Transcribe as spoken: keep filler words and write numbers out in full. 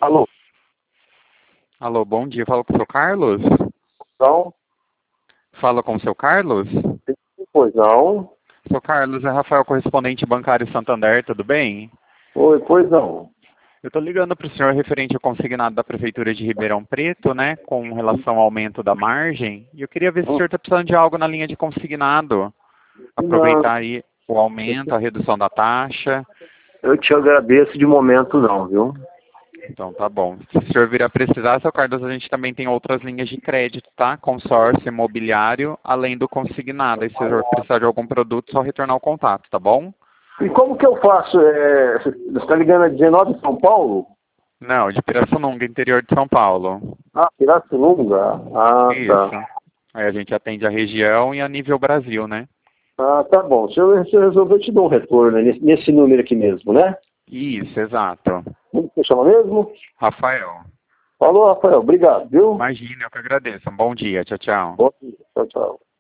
Alô? Alô, bom dia. Falo com o seu Carlos? Não? Fala com o seu Carlos? Pois não? Seu Carlos, é Rafael, correspondente bancário Santander, tudo bem? Oi, pois não. Eu estou ligando para o senhor referente ao consignado da Prefeitura de Ribeirão Preto, né, com relação ao aumento da margem. E eu queria ver se o senhor está precisando de algo na linha de consignado. Não, Aproveitar aí o aumento, a redução da taxa. eu te agradeço de momento não, viu? Então tá bom. Se o senhor vir a precisar, seu Carlos, a gente também tem outras linhas de crédito, tá? Consórcio imobiliário, além do consignado. E se o senhor precisar de algum produto, só retornar o contato, tá bom? E como que eu faço? É, você está ligando a dezenove de São Paulo? Não, de Pirassununga, interior de São Paulo. Ah, Pirassununga? Ah, tá. Isso. Aí a gente atende a região e a nível Brasil, né? Ah, tá bom. Se eu, se eu resolver, eu te dou um retorno né, nesse, nesse número aqui mesmo, né? Isso, exato. Como você chama mesmo? Rafael, Falou, Rafael. Obrigado, viu? imagina, eu que agradeço. Um bom dia. Tchau, tchau. Bom dia. Tchau, tchau.